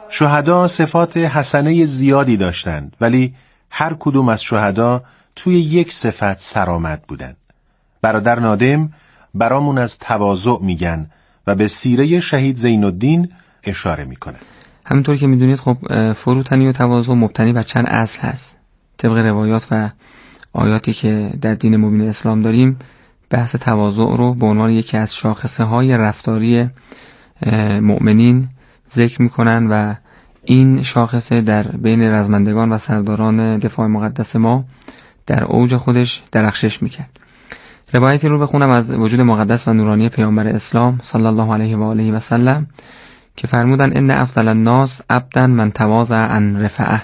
شهدا صفات حسنه زیادی داشتند، ولی هر کدوم از شهدا توی یک صفت سرآمد بودند. برادر نادم برامون از تواضع میگن و به سیره شهید زین الدین اشاره میکنن. همونطور که میدونید خب فروتنی و تواضع مبتنی بر چند اصل هست. طبق روایات و آیاتی که در دین مبین اسلام داریم، بحث تواضع رو به عنوان یکی از شاخصه های رفتاری مؤمنین ذکر میکنن و این شاخصه در بین رزمندگان و سرداران دفاع مقدس ما در اوج خودش درخشش میکرد. روایتی رو بخونم از وجود مقدس و نورانی پیامبر اسلام صلی الله علیه و آله و سلم که فرمودن ان افضل الناس عبدا من تواضع عن رفعه.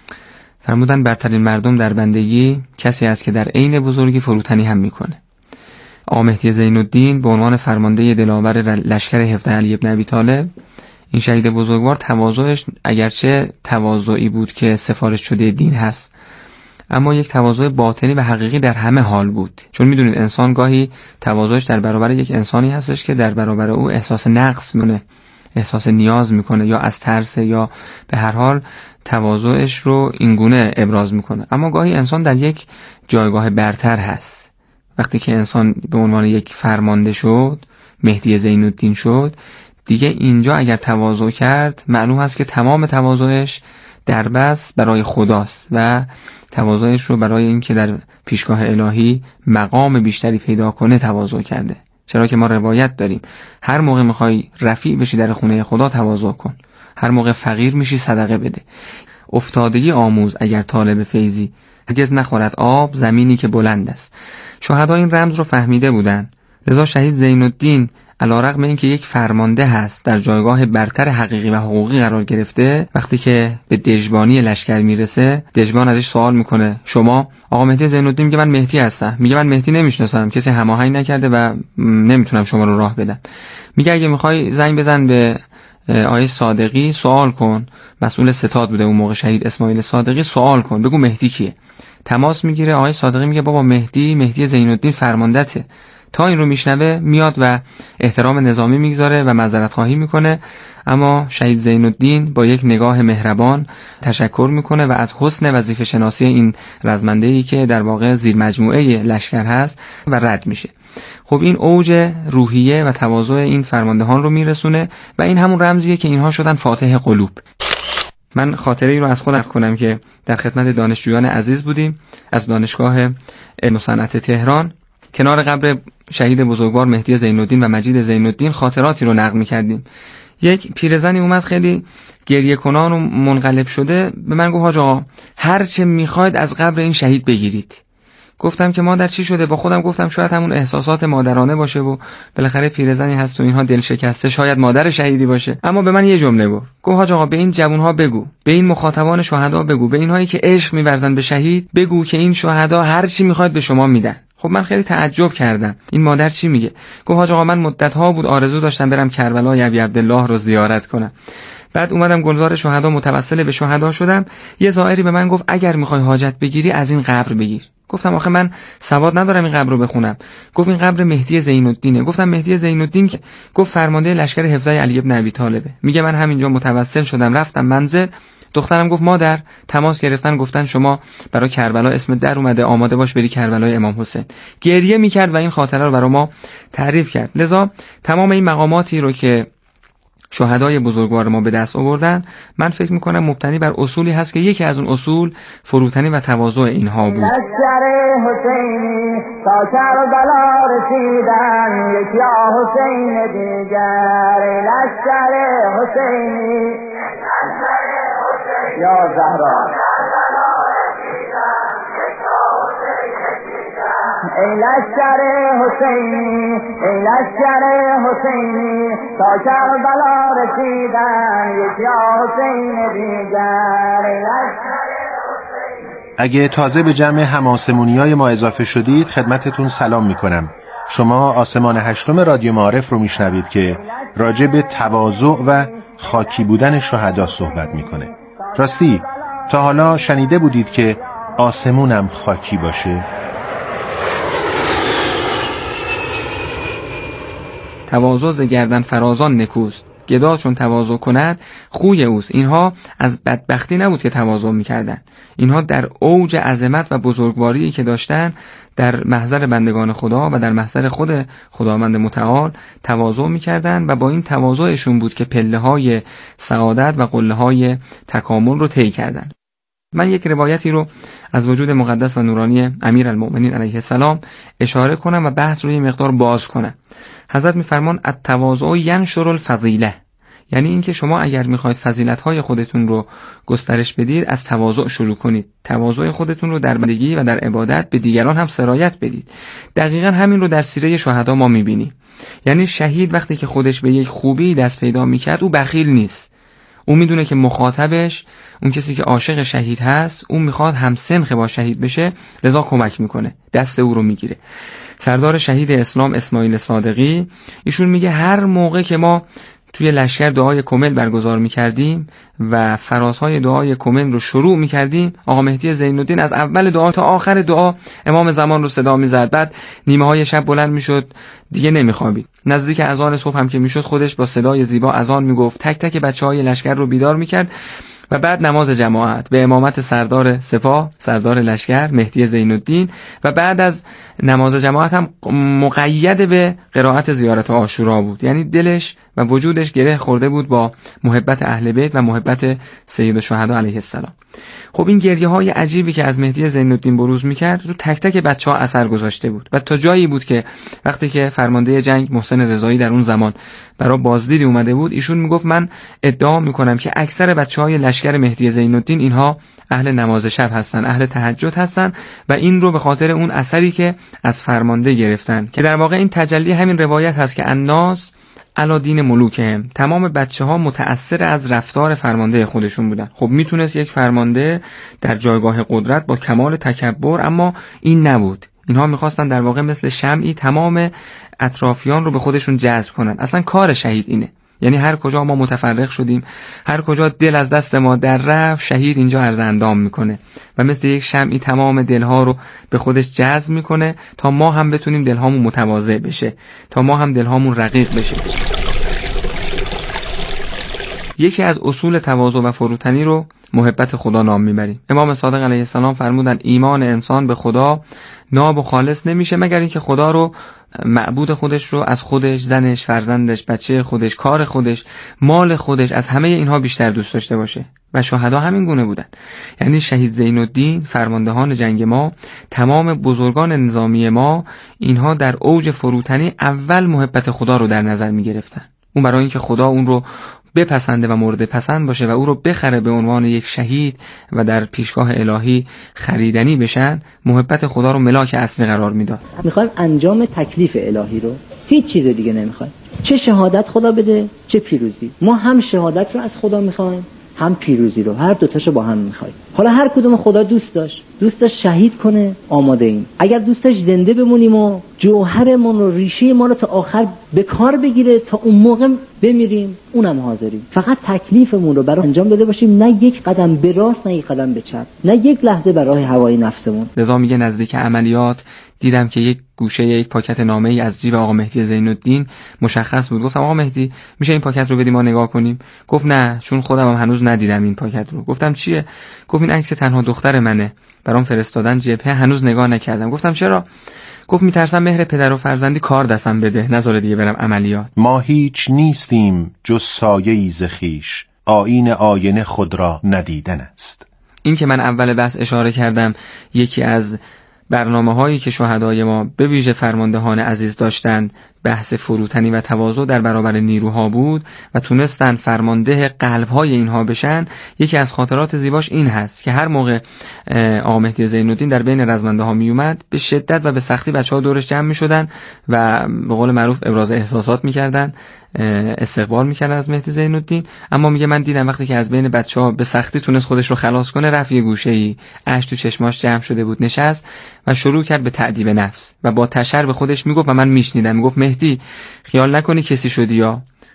فرمودن برترین مردم در بندگی کسی است که در عین بزرگی فروتنی هم میکنه. آقا مهدی زین الدین به عنوان فرمانده دلاور لشکر 17 علی ابن ابی طالب، این شهید بزرگوار تواضعش اگرچه تواضعی بود که سفارش شده دین هست، اما یک تواضع باطنی و حقیقی در همه حال بود. چون میدونید انسان گاهی تواضعش در برابر یک انسانی هستش که در برابر او احساس نقص میکنه، احساس نیاز میکنه، یا از ترس یا به هر حال تواضعش رو اینگونه ابراز میکنه. اما گاهی انسان در یک جایگاه برتر هست. وقتی که انسان به عنوان یک فرمانده شد، مهدی زین الدین شد، دیگه اینجا اگر تواضع کرد معلوم هست که تمام تواضعش در بس برای خداست و تواضعش رو برای اینکه در پیشگاه الهی مقام بیشتری پیدا کنه تواضع کرده. چرا که ما روایت داریم هر موقع میخوای رفیع بشی در خونه خدا تواضع کن، هر موقع فقیر میشی صدقه بده. افتادگی آموز اگر طالب فیضی، هرگز نخورد آب زمینی که بلند است. شهدا این رمز رو فهمیده بودن، لذا شهید زین الدین علیرغم اینکه یک فرمانده هست در جایگاه برتر حقیقی و حقوقی قرار گرفته، وقتی که به دژبانی لشکر میرسه، دژبان ازش سوال میکنه شما؟ آقا مهدی زین الدین میگه من مهدی هستم. میگه من مهدی نمیشناسم، کسی هماهنگ نکرده و نمیتونم شما رو راه بدم. میگه اگه میخوای زنگ بزن به آقای صادقی سوال کن، مسئول ستاد بوده اون موقع شهید اسماعیل صادقی، سوال کن بگو مهدی کیه. تماس میگیره، آقای صادقی میگه بابا مهدی زین الدین فرماندته. تا این رو میشنوه میاد و احترام نظامی میگذاره و معذرت خواهی میکنه، اما شهید زین الدین با یک نگاه مهربان تشکر میکنه و از حسن وظیفه شناسی این رزمنده‌ای که در واقع زیر مجموعه لشکر هست و رد میشه. خب این اوج روحیه و تواضع این فرماندهان رو میرسونه و این همون رمزیه که اینها شدن فاتح قلوب. من خاطره ای رو از خودم کنم که در خدمت دانشجویان عزیز بودیم از دانشگاه علم و صنعت تهران، کنار قبر شهید بزرگوار مهدی زین الدین و مجید زین الدین خاطراتی رو نقل می‌کردیم. یک پیرزنی اومد خیلی گریه کنان و منقلب شده، به من گفت حاج آقا هر چه می‌خواید از قبر این شهید بگیرید. گفتم که مادر چی شده؟ با خودم گفتم شاید همون احساسات مادرانه باشه و بالاخره پیرزنی هست و اینها دل شکسته، شاید مادر شهیدی باشه. اما به من یه جمله گفت حاج آقا به این جوان‌ها بگو، به این مخاطبان شهدا بگو، به اینهایی که عشق می‌ورزن به شهید بگو که این شهدا هر چی می‌خواد به شما میدن. خب من خیلی تعجب کردم این مادر چی میگه؟ گفت حاج آقا من مدت‌ها بود آرزو داشتم برم کربلای ابی عبدالله رو زیارت کنم. بعد اومدم گلزار شهدا متوسل به شهدا شدم. یه زائری به من گفت اگر میخوای حاجت بگیری از این قبر بگیر. گفتم آخه من سواد ندارم این قبر رو بخونم. گفت این قبر مهدی زین الدینه. گفتم مهدی زین الدین که؟ گفت فرمانده لشکر 17 علی ابن ابی طالبه. میگه من همینجا متوسل شدم رفتم منزل، دخترم گفت مادر، تماس گرفتن گفتن شما برای کربلا اسم در اومده، آماده باش بری کربلای امام حسین. گریه میکرد و این خاطره رو برای ما تعریف کرد. لذا تمام این مقاماتی رو که شهدای بزرگوار ما به دست آوردن، من فکر میکنم مبتنی بر اصولی هست که یکی از اون اصول فروتنی و تواضع اینها بود. لشکر حسینی تا کربلا رسیدن، یک یا حسین دیگر. لشکر حسینی یا زهرا، ای لشکر حسینی، ای لشکر حسینی تا کربلا رسیدن، یک یا حسین دیگر. اگه تازه به جمع هماسمونیای ما اضافه شدید خدمتتون سلام میکنم. شما آسمان هشتم رادیو معارف رو میشنوید که راجع به تواضع و خاکی بودن شهدا صحبت میکنه. راستی تا حالا شنیده بودید که آسمونم خاکی باشه؟ تواضع ز گردن فرازان نکوست، گدا چون تواضع کند خوی اوست. اینها از بدبختی نبود که تواضع میکردن، اینها در اوج عظمت و بزرگواری که داشتن در محضر بندگان خدا و در محضر خود خداوند متعال تواضع میکردن و با این تواضعشون بود که پله های سعادت و قله های تکامل رو طی کردن. من یک روایتی رو از وجود مقدس و نورانی امیرالمؤمنین علیه السلام اشاره کنم و بحث رو یه مقدار باز کنم. حضرت میفرمان التواضع ینشر الفضیله، یعنی اینکه شما اگر میخواید فضیلت‌های خودتون رو گسترش بدید از تواضع شروع کنید، تواضع خودتون رو در بندگی و در عبادت به دیگران هم سرایت بدید. دقیقاً همین رو در سیره شهدا ما میبینیم. یعنی شهید وقتی که خودش به یک خوبی دست پیدا میکرد او بخیل نیست، او میدونه که مخاطبش اون کسی که عاشق شهید هست اون میخواد همسنخ با شهید بشه، لذا کمک میکنه، دست او رو میگیره. سردار شهید اسلام اسماعیل صادقی ایشون میگه هر موقع که ما توی لشکر دعای کمل برگزار میکردیم و فرازهای دعای کمل رو شروع میکردیم، آقا مهدی زین الدین از اول دعا تا آخر دعا امام زمان رو صدا میزد، بعد نیمه های شب بلند میشد دیگه نمیخوابید، نزدیک اذان صبح هم که میشد خودش با صدای زیبا اذان میگفت، تک تک بچهای لشکر رو بیدار میکرد و بعد نماز جماعت به امامت سردار سپاه، سردار لشکر مهدی زین الدین، و بعد از نماز جماعت هم مقید به قرائت زیارت عاشورا بود. یعنی دلش و وجودش گره خورده بود با محبت اهل بیت و محبت سید الشهدا علیه السلام. خب این گریه های عجیبی که از مهدی زین الدین بروز میکرد رو تک تک بچه‌ها اثر گذاشته بود و تا جایی بود که وقتی که فرمانده جنگ محسن رضایی در اون زمان برای بازدیدی اومده بود، ایشون میگفت من ادعا میکنم که اکثر بچه‌های لشکر مهدی زین الدین اینها اهل نماز شب هستن، اهل تهجد هستن و این رو به خاطر اون اثری که از فرمانده گرفتن، که در واقع این تجلی همین روایت هست که الناس علی دین ملوکهم، تمام بچه‌ها متأثر از رفتار فرمانده خودشون بودن. خب میتونست یک فرمانده در جایگاه قدرت با کمال تکبر، اما این نبود. اینها میخواستن در واقع مثل شمعی تمام اطرافیان رو به خودشون جذب کنن. اصلا کار شهید اینه. یعنی هر کجا ما متفرق شدیم، هر کجا دل از دست ما در رفت، شهید اینجا عرض اندام میکنه و مثل یک شمعی تمام دلها رو به خودش جذب میکنه تا ما هم بتونیم دلهامون متواضع بشه، تا ما هم دلهامون رقیق بشه. یکی از اصول تواضع و فروتنی رو محبت خدا نام میبریم. امام صادق علیه السلام فرمودن ایمان انسان به خدا ناب و خالص نمیشه مگر اینکه خدا رو، معبود خودش رو از خودش، زنش، فرزندش، بچه خودش، کار خودش، مال خودش، از همه اینها بیشتر دوست داشته باشه. و شهدا همین گونه بودن. یعنی شهید زین الدین، فرماندهان جنگ ما، تمام بزرگان نظامی ما، اینها در اوج فروتنی اول محبت خدا رو در نظر می گرفتن. اون برای اینکه خدا اون رو بپسنده و مورد پسند باشه و او رو بخره به عنوان یک شهید و در پیشگاه الهی خریدنی بشن، محبت خدا رو ملاک اصلی قرار میداد. میخوایم انجام تکلیف الهی رو، هیچ چیز دیگه نمیخوایم. چه شهادت خدا بده، چه پیروزی. ما هم شهادت رو از خدا میخوایم، هم پیروزی رو، هر دوتاشو با هم میخوایم. حالا هر کدوم خدا دوست داشت شهید کنه، آماده ایم. اگر دوستش زنده بمونیم و جوهرمون رو، ریشه ما رو تا آخر به کار بگیره تا اون موقع بمیریم، اونم حاضریم. فقط تکلیفمون رو برای انجام داده باشیم، نه یک قدم به راست، نه یک قدم به چپ، نه یک لحظه برای هوای نفسمون. رضا میگه نزدیک عملیات دیدم که یک گوشه یک پاکت نامه‌ای از جیب آقا مهدی زین الدین مشخص بود. گفتم آقا مهدی میشه این پاکت رو بدی ما نگاه کنیم؟ گفت نه، چون خودم هم هنوز ندیدم این پاکت رو. گفتم چیه؟ گفت این عکس تنها دختر منه، برام فرستادن جبهه، هنوز نگاه نکردم. گفتم چرا؟ گفت میترسم مهر پدر و فرزندی کار دستم بده، نذاره دیگه برم عملیات. ما هیچ نیستیم جز سایه‌ای ز خویش، آیین آینه خود را ندیدن است. این که من اول بحث اشاره کردم، یکی از برنامه هایی که شهدای ما به ویژه فرماندهان عزیز داشتند، بحث فروتنی و تواضع در برابر نیروها بود و تونستن فرمانده قلب‌های اینها بشن. یکی از خاطرات زیباش این هست که هر موقع آقا مهدی زین الدین در بین رزمنده ها می اومد، به شدت و به سختی بچه‌ها دورش جمع می‌شدن و به قول معروف ابراز احساسات می‌کردن، استقبال می‌کردن از مهدی زین الدین. اما میگه من دیدم وقتی که از بین بچه‌ها به سختی تونست خودش رو خلاص کنه، رفت یه گوشه‌ای، اشک تو چشماش جمع شده بود، نشست و شروع کرد به تأدیب نفس و با تشر به خودش میگفت و من میشنیدم، میگفت مهدی خیال نکنی کسی شدی، یا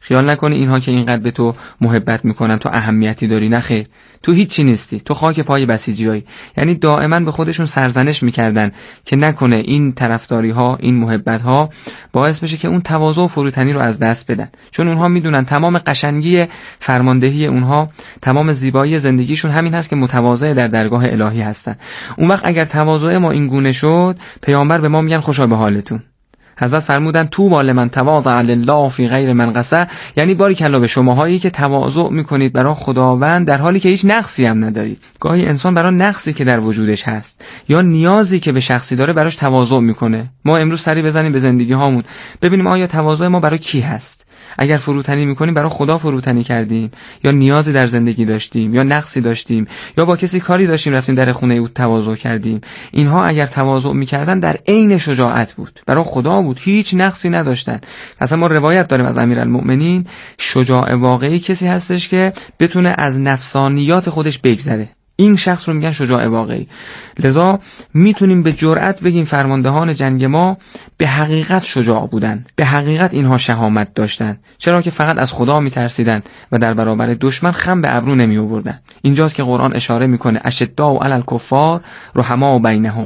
خیال نکنی اینها که اینقدر به تو محبت میکنن تو اهمیتی داری، نه خیر، تو هیچی نیستی، تو خاک پای بسیجیایی. یعنی دائما به خودشون سرزنش میکردن که نکنه این طرفداری ها، این محبت ها باعث بشه که اون تواضع و فروتنی رو از دست بدن، چون اونها میدونن تمام قشنگی فرماندهی اونها، تمام زیبایی زندگیشون همین هست که متواضع در درگاه الهی هستن. اون وقت اگر تواضع ما این گونه شد، پیامبر به ما میگن خوشا به حالتون. حضرت فرمودن طوبی لمن تواضع لله فی غیر من قصر، یعنی باریکلا به شماهایی که تواضع میکنید برای خداوند در حالی که هیچ نقصی هم ندارید. گاهی انسان برای نقصی که در وجودش هست یا نیازی که به شخصی داره براش تواضع میکنه. ما امروز سری بزنیم به زندگی هامون ببینیم آیا تواضع ما برای کی هست. اگر فروتنی میکنیم برای خدا فروتنی کردیم، یا نیازی در زندگی داشتیم، یا نقصی داشتیم، یا با کسی کاری داشتیم رفتیم در خونه او تواضع کردیم. اینها اگر تواضع میکردن در عین شجاعت بود، برای خدا بود، هیچ نقصی نداشتن. اصلا ما روایت داریم از امیرالمؤمنین شجاع واقعی کسی هستش که بتونه از نفسانیات خودش بگذره. این شخص رو میگن شجاع واقعی. لذا میتونیم به جرئت بگیم فرماندهان جنگ ما به حقیقت شجاع بودن، به حقیقت اینها شهامت داشتن، چرا که فقط از خدا میترسیدن و در برابر دشمن خم به ابرو نمی آوردن. اینجاست که قرآن اشاره میکنه اشداء علی الکفار رحماء بینهم.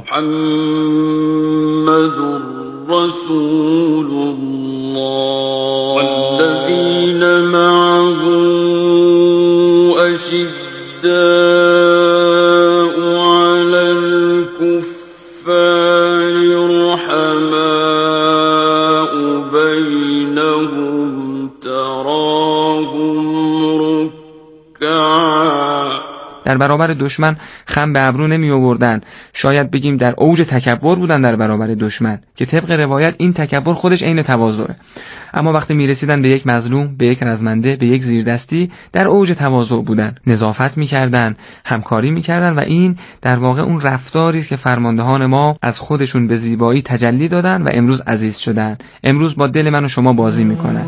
محمد رسول الله والذین معه اشداء علی الكفار رحماء بینهم تراهم رکعا. در برابر دشمن خم به ابرو نمی آوردن، شاید بگیم در اوج تکبر بودن در برابر دشمن، که طبق روایت این تکبر خودش عین تواضعه. اما وقتی می رسیدن به یک مظلوم، به یک رزمنده، به یک زیردستی، در اوج تواضع بودن، نظافت می کردن، همکاری می کردن و این در واقع اون رفتاری است که فرماندهان ما از خودشون به زیبایی تجلی دادن و امروز عزیز شدن، امروز با دل من و شما بازی می کنن.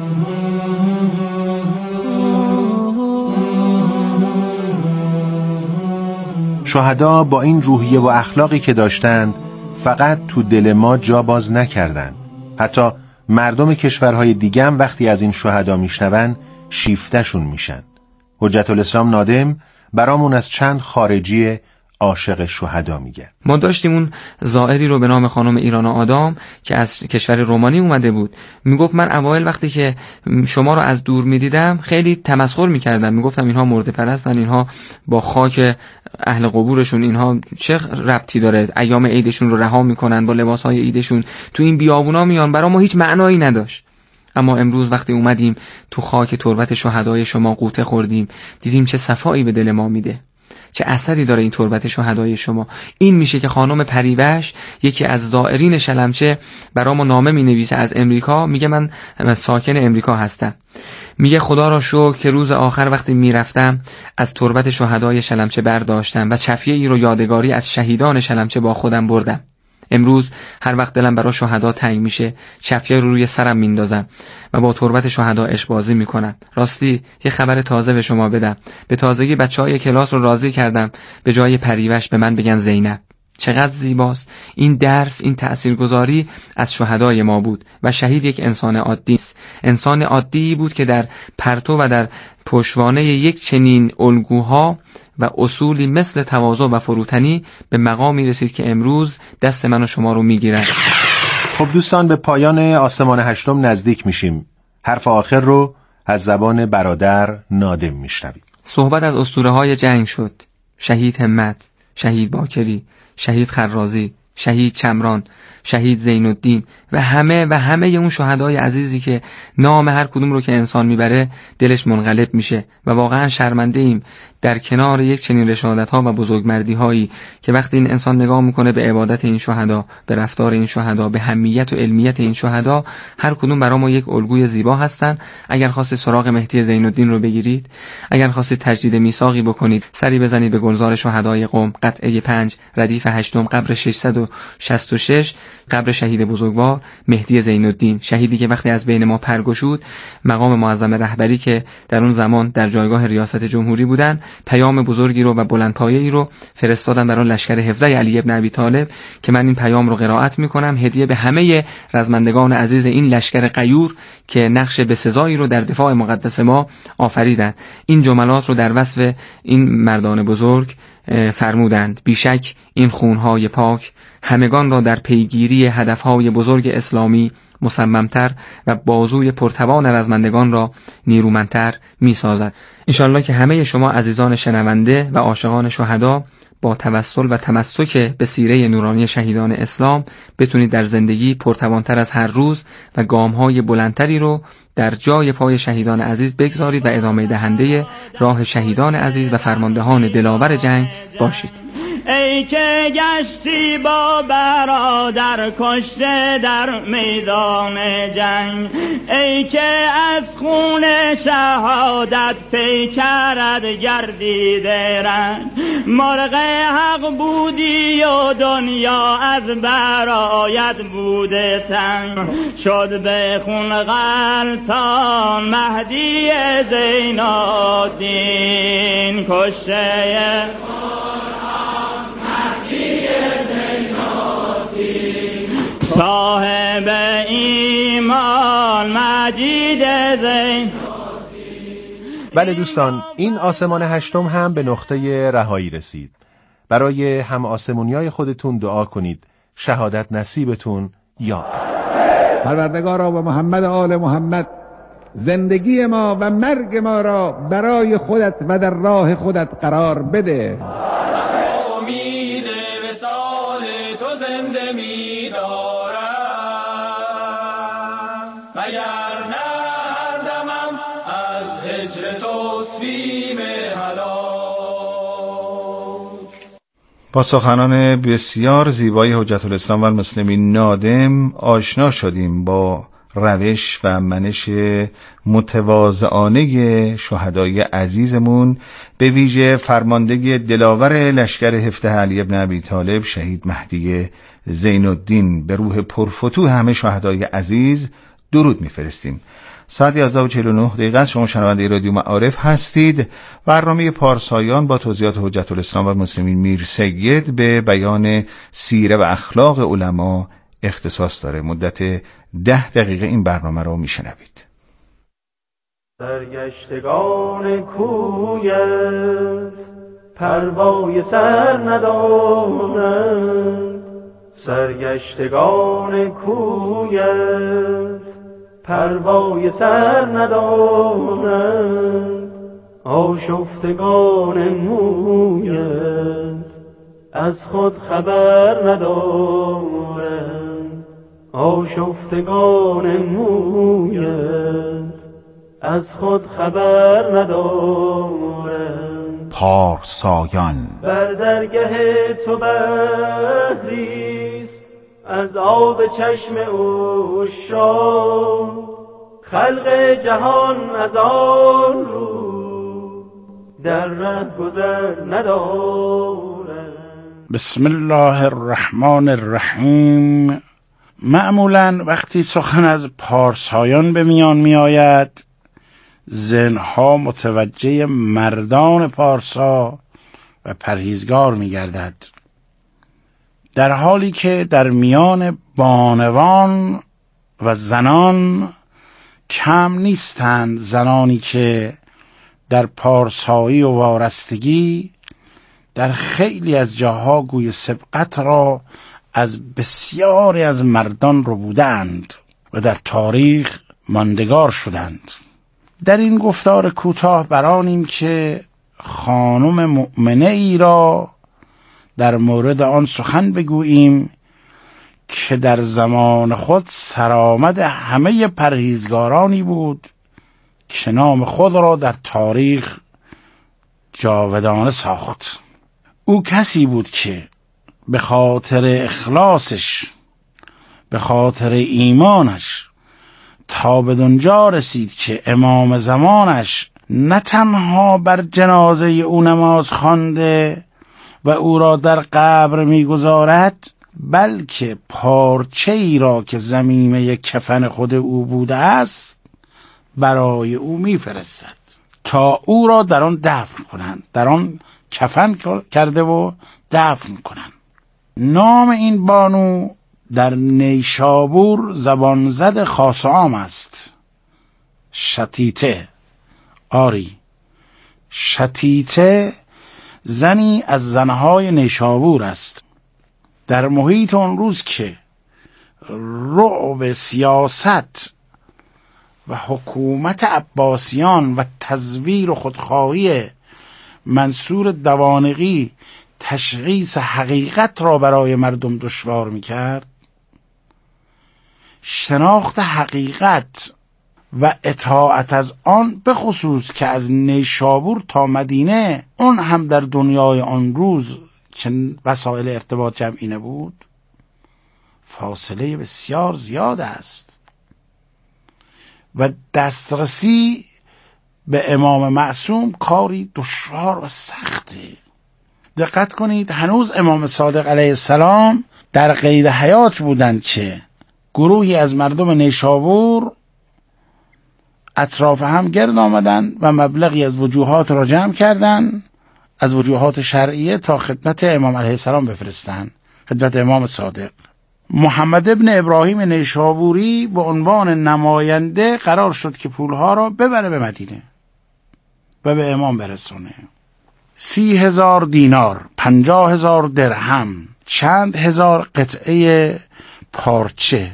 شهدا با این روحیه و اخلاقی که داشتند فقط تو دل ما جا باز نکردند. حتی مردم کشورهای دیگه هم وقتی از این شهدا میشنون شیفتشون میشن. حجت الاسلام نادم برامون از چند خارجی عاشق شهدا میگه. ما داشتیم اون زائری رو به نام خانم ایران آدام که از کشور رومانی اومده بود. میگفت من اوایل وقتی که شما رو از دور میدیدم خیلی تمسخر میکردم، میگفتم اینها مرده پرستن، اینها با خاک اهل قبورشون اینها چه ربطی داره، ایام عیدشون رو رها میکنن با لباسهای عیدشون تو این بیابونا میان، برای ما هیچ معنایی نداشت. اما امروز وقتی اومدیم تو خاک تربت شهدای شما غوطه خوردیم، دیدیم چه صفایی به دل ما میده، چه اثری داره این تربت شهدای شما. این میشه که خانم پریوش، یکی از زائرین شلمچه، برای ما نامه مینویسه از امریکا، میگه من ساکن امریکا هستم، میگه خدا را شکر که روز آخر وقتی میرفتم از تربت شهدای شلمچه برداشتم و چفیه ای رو یادگاری از شهیدان شلمچه با خودم بردم. امروز هر وقت دلم برای شهدا تنگ میشه چفیه رو روی سرم میندازم و با تربت شهدا اشبازی میکنم. راستی یه خبر تازه به شما بدم، به تازگی بچهای کلاس رو راضی کردم به جای پریوش به من بگن زینب. چقدر زیباست این درس، این تأثیرگذاری از شهدای ما بود. و شهید یک انسان عادی است، انسان عادی بود که در پرتو و در پشتوانه یک چنین الگوها و اصولی مثل تواضع و فروتنی به مقامی رسید که امروز دست من و شما رو میگیرن. خب دوستان، به پایان آسمان هشتم نزدیک میشیم. حرف آخر رو از زبان برادر نادم میشنویم. صحبت از اسطوره‌های جنگ شد. شهید همت، شهید باکری، شهید خرازی، شهید چمران، شهید زین الدین و همه اون شهدای عزیزی که نام هر کدوم رو که انسان میبره دلش منقلب میشه و واقعا شرمنده ایم در کنار یک چنین رشادت‌ها و بزرگمردی‌هایی که وقتی این انسان نگاه میکنه به عبادت این شهدا، به رفتار این شهدا، به همیت و علمیت این شهدا، هر کدوم برای ما یک الگوی زیبا هستن. اگر خواستید سراغ مهدی زین الدین رو بگیرید، اگر خواستید تجدید میثاقی بکنید، سری بزنید به گلزار شهدای قم، قطعه 5 ردیف 8 قبر 666، قبر شهید بزرگوار مهدی زین الدین، شهیدی که وقتی از بین ما پرگشود، مقام معظم رهبری که در اون زمان در جایگاه ریاست جمهوری بودن، پیام بزرگی رو و بلندپایه‌ای رو فرستادن برای لشکر 17 علی ابن ابی طالب که من این پیام رو قرائت میکنم هدیه به همه رزمندگان عزیز این لشکر غیور که نقش بسزایی رو در دفاع مقدس ما آفریدند. این جملات رو در وصف این مردان بزرگ فرمودند: بیشک این خونهای پاک همگان را در پیگیری هدفهای بزرگ اسلامی مصممتر و بازوی پرتوان رزمندگان را نیرومندتر می سازد. انشالله که همه شما عزیزان شنونده و عاشقان شهدا با توسل و تمسک به سیره نورانی شهیدان اسلام بتونید در زندگی پرتوانتر از هر روز و گامهای بلندتری رو در جای پای شهیدان عزیز بگذارید و ادامه دهنده راه شهیدان عزیز و فرماندهان دلاور جنگ باشید. ای که گشتی با برادر کشته در میدان جنگ، ای که از خون شهادت پیکرت گردیده رنگ، مرغ حق بودی و دنیا از برایت بوده تنگ، شد به خون غلطان مهدی زین الدین کشته صاحب ایمان مجید زین. بله دوستان، این آسمان هشتم هم به نقطه رهایی رسید. برای هم آسمونیای خودتون دعا کنید. شهادت نصیبتون یا الله. پروردگارا و محمد آل محمد زندگی ما و مرگ ما را برای خودت و در راه خودت قرار بده. امید وصال تو زنده می دارم، مگر نه هر دمم از هجر توست بیم هلاک. با سخنان بسیار زیبای حجت الاسلام و المسلمین نادم آشنا شدیم با روش و منش متواضعانه شهدای عزیزمون، به ویژه فرمانده دلاور لشکر 17 علی ابن ابی طالب شهید مهدی زین الدین. به روح پرفتوح همه شهدای عزیز درود میفرستیم. ساعت 11:49 شما شنونده رادیو معارف هستید. برنامه پارسایان با توضیحات حجت الاسلام و المسلمین میر سید به بیان سیره و اخلاق علما اختصاص داره. مدت 10 دقیقه این برنامه رو میشنوید. سرگشتگان کویت پروای سر ندانند، سرگشتگان کویت پروای سر ندانند، آشفتگان مویت از خود خبر ندارند، آشفتگان مویت از خود خبر ندارند. پارسایان بر درگه تو بحریست از آب چشم عشاق، خلق جهان از آن رو در ره گذر ندارند. بسم الله الرحمن الرحیم. معمولاً وقتی سخن از پارسایان به میان می آید، ذهنها متوجه مردان پارسا و پرهیزگار می گردد، در حالی که در میان بانوان و زنان کم نیستند زنانی که در پارسایی و وارستگی در خیلی از جاها گوی سبقت را از بسیاری از مردان رو بودند و در تاریخ ماندگار شدند. در این گفتار کوتاه برانیم که خانم مؤمنه ای را در مورد آن سخن بگوییم که در زمان خود سرآمد همه پرهیزگارانی بود که نام خود را در تاریخ جاودانه ساخت. او کسی بود که به خاطر اخلاصش، به خاطر ایمانش تا به دنجا رسید که امام زمانش نه تنها بر جنازه او نماز خوانده و او را در قبر می‌گذارد، بلکه پارچه ای را که ضمیمه کفن خود او بوده است برای او می‌فرستد. تا او را در آن دفن کنند. در آن کفن کرده و دفن کنند. نام این بانو در نیشابور زبان زد خاص عام است. شتیته. آری، شتیته زنی از زنهای نیشابور است. در محیط آن روز که رعب سیاست و حکومت عباسیان و تزویر و خودخواهی منصور دوانقی تشخیص حقیقت را برای مردم دشوار می‌کرد، شناخت حقیقت و اطاعت از آن، به خصوص که از نیشابور تا مدینه، اون هم در دنیای آن روز که وسایل ارتباط جمعی نبود، فاصله بسیار زیاد است و دسترسی به امام معصوم کاری دشوار و سخته. دقت کنید، هنوز امام صادق علیه السلام در قید حیات بودند که گروهی از مردم نیشابور اطراف هم گرد آمدند و مبلغی از وجوهات را جمع کردند، از وجوهات شرعیه، تا خدمت امام علیه السلام بفرستند، خدمت امام صادق. محمد ابن ابراهیم نیشابوری به عنوان نماینده قرار شد که پولها را ببره به مدینه و به امام برسونه. 30,000 دینار، 50,000 درهم، چند هزار قطعه پارچه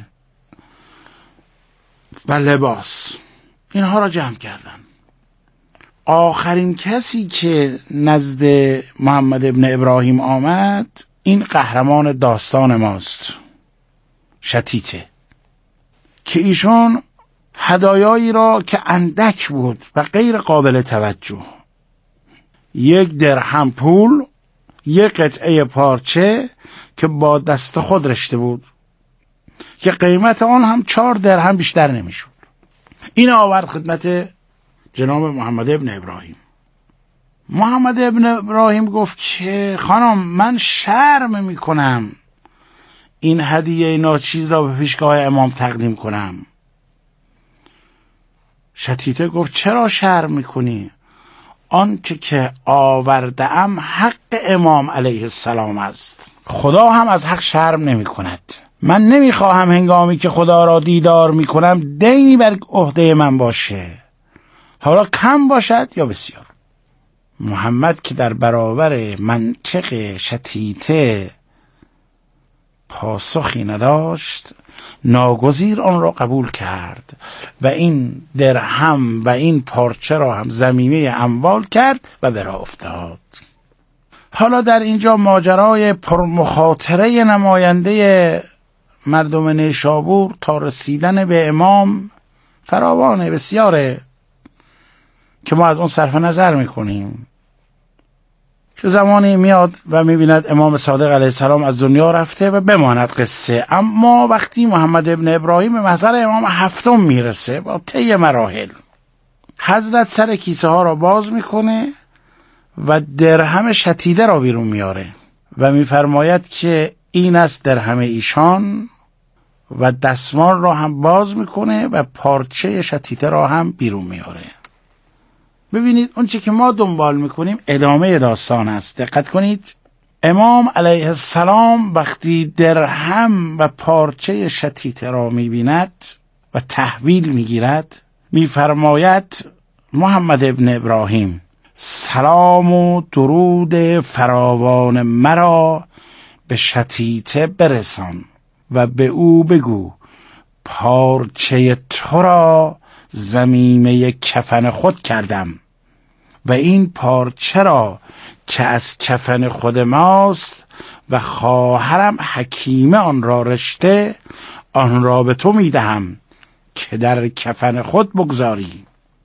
و لباس، اینها را جمع کردن. آخرین کسی که نزد محمد ابن ابراهیم آمد این قهرمان داستان ماست، شتیته، که ایشون هدایایی را که اندک بود و غیر قابل توجه، 1 درهم پول، 1 قطعه پارچه که با دست خود رشته بود که قیمت آن هم 4 درهم بیشتر نمیشد، این آورد خدمت جناب محمد ابن ابراهیم. محمد ابن ابراهیم گفت که خانم، من شرم میکنم این هدیه ناچیز را به پیشگاه امام تقدیم کنم. شتیته گفت چرا شرم میکنی؟ آنچه که آورده‌ام حق امام علیه السلام است. خدا هم از حق شرم نمی کند. من نمیخواهم هنگامی که خدا را دیدار میکنم دینی بر عهده من باشه، حالا کم باشد یا بسیار. محمد که در برابر منطق شتیته پاسخی نداشت، ناگزیر آن را قبول کرد و این درهم و این پارچه را هم ضمیمه اموال کرد و به راه افتاد. حالا در اینجا ماجرای پرمخاطره نماینده مردم نیشابور تا رسیدن به امام فراوانه، بسیاره که ما از اون صرف نظر میکنیم. که زمانی میاد و میبیند امام صادق علیه السلام از دنیا رفته و بماند قصه. اما وقتی محمد ابن ابراهیم به محضر امام هفتم میرسه با طی مراحل، حضرت سر کیسه ها را باز میکنه و درهم شتیده را بیرون میاره و میفرماید که این است درهم ایشان، و دستمال را هم باز میکنه و پارچه شتیده را هم بیرون میاره. ببینید اون چی که ما دنبال میکنیم ادامه داستان است. دقت کنید، امام علیه السلام وقتی درهم و پارچه شتیته را میبیند و تحویل میگیرد، میفرماید محمد ابن ابراهیم سلام و درود فراوان مرا به شتیته برسان و به او بگو پارچه تو را ضمیمه کفن خود کردم و این پارچه را که از کفن خود ماست و خواهرم حکیمه آن را رشته، آن را به تو میدهم که در کفن خود بگذاری.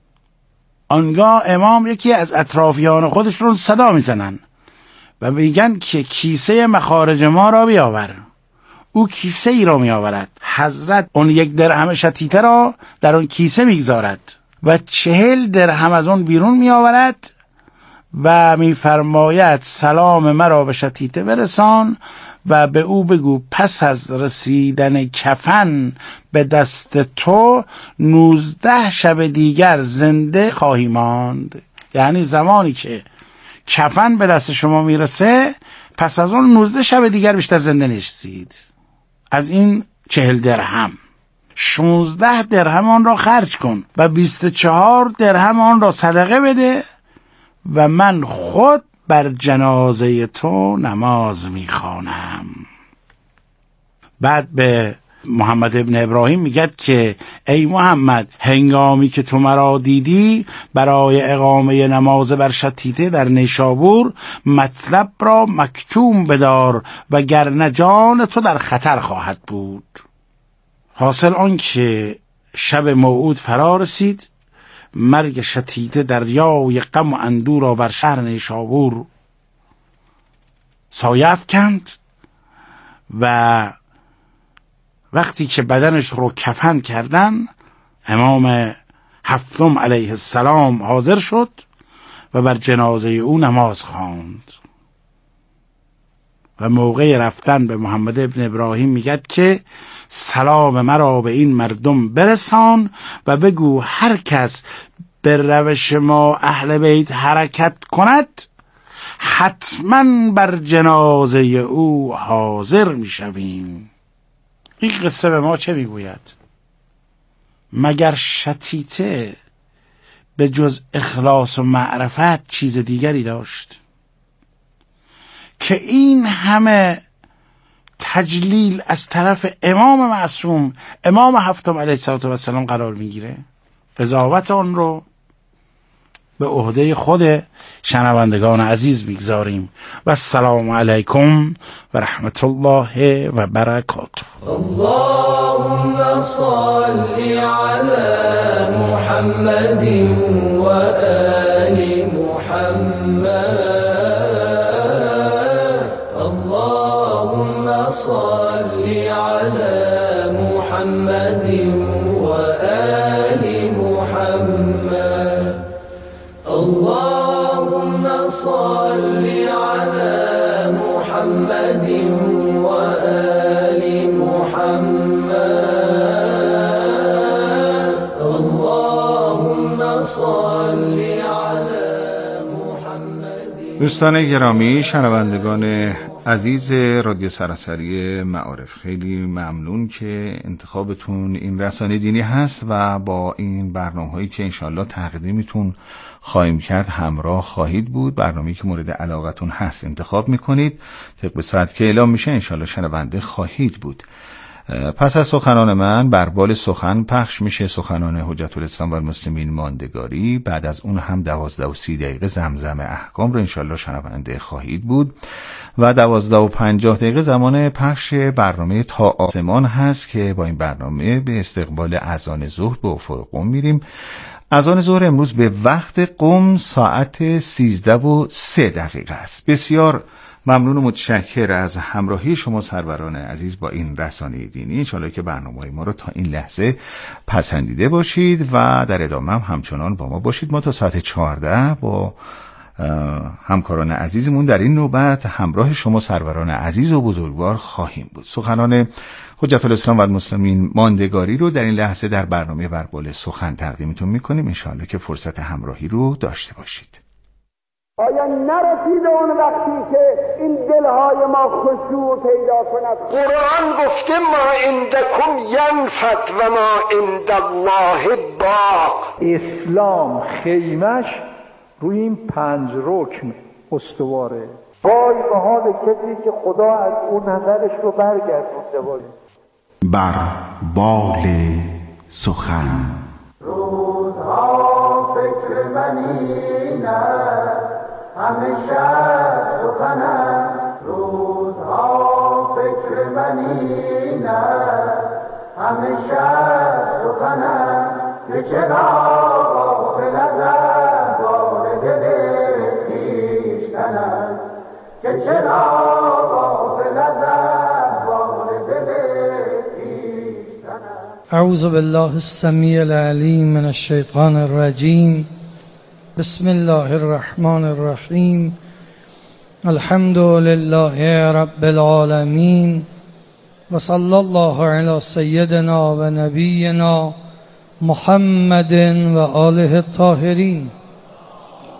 آنگاه امام یکی از اطرافیان خودش رو صدا میزنن و میگن که کیسه مخارج ما را بیاور. او کیسه ای را می آورد. حضرت اون 1 درهم شتیته را در اون کیسه میگذارد و 40 درهم از اون بیرون می آورد و می فرماید سلام مرا به شتیته برسان و به او بگو پس از رسیدن کفن به دست تو 19 شب دیگر زنده خواهی ماند. یعنی زمانی که کفن به دست شما میرسه پس از اون 19 شب دیگر بیشتر زنده نشید. از این 40 درهم 16 درهم آن را خرج کن و 24 درهم آن را صدقه بده و من خود بر جنازه تو نماز میخوانم. بعد به محمد ابن ابراهیم میگد که ای محمد، هنگامی که تو مرا دیدی برای اقامه نماز بر شتیته در نیشابور مطلب را مکتوم بدار و گرنه جان تو در خطر خواهد بود. حاصل آن که شب موعود فرا رسید، مرگ شتیته دریای غم و اندوه را بر شهر نیشابور سایه افکند و وقتی که بدنش رو کفن کردن امام هفتم علیه السلام حاضر شد و بر جنازه او نماز خواند و موقع رفتن به محمد ابن ابراهیم میگد که سلام مرا به این مردم برسان و بگو هر کس به روش ما اهل بیت حرکت کند حتما بر جنازه او حاضر میشویم. این قصه به ما چه میگوید؟ مگر شتیته به جز اخلاص و معرفت چیز دیگری داشت که این همه تجلیل از طرف امام معصوم امام هفتم علیه السلام قرار میگیره؟ قضاوت آن رو به عهده خود شنوندگان عزیز میگذاریم و السلام علیکم و رحمت الله و برکاته. اللهم صل علی محمد و آل محمد. اللهم صل علی محمد و آل محمد. اللهم صل علی محمد و آل محمد. اللهم صل علی محمد. دوستان گرامی، شنوندگان عزیز رادیو سراسری معارف، خیلی ممنون که انتخابتون این رسانه دینی هست و با این برنامه‌هایی که انشالله تقدیمتون خواهیم کرد همراه خواهید بود. برنامه‌ای که مورد علاقتون هست انتخاب میکنید، طبق ساعت که اعلام میشه انشالله شنونده خواهید بود. پس از سخنان من بر بال سخن پخش میشه سخنان حجت الاسلام و المسلمین ماندگاری. بعد از اون هم 12 و 30 دقیقه زمزم احکام رو انشالله شنونده خواهید بود و 12 و 50 دقیقه زمان پخش برنامه تا آسمان هست که با این برنامه به استقبال اذان ظهر به افق قم میریم. اذان ظهر امروز به وقت قم ساعت 13 و 3 دقیقه است. بسیار ممنون و متشکر از همراهی شما سروران عزیز با این رسانه دینی. انشاءالله که برنامه‌های ما رو تا این لحظه پسندیده باشید و در ادامه هم همچنان با ما باشید. ما تا ساعت 14 با همکاران عزیزمون در این نوبت همراه شما سروران عزیز و بزرگوار خواهیم بود. سخنان حجت الاسلام و المسلمین ماندگاری رو در این لحظه در برنامه بر بال سخن تقدیمتون میکنیم. انشاءالله که فرصت همراهی رو داشته باشید. آیا نرسیده اون وقتی که این دلهای ما خشوع پیدا کند؟ قرآن گفته ما عندکم ینفد و ما عند الله باق. اسلام خیمش روی این 5 رکن استواره. وای به حال کسی که خدا از اون نظرش رو برگردونده باشه. بر بال سخن روزها فکر منی نه همیشه سخنم. روزها فکر منی نه همیشه سخنم. که چرا غافل ازم بار دل خویشتنم. که چرا غافل ازم بار دل خویشتنم. اعوذ بالله السمیع العلیم من الشیطان الرجیم. بسم الله الرحمن الرحیم. الحمد لله رب العالمين وصلى الله على سيدنا ونبينا محمد وآله الطاهرين.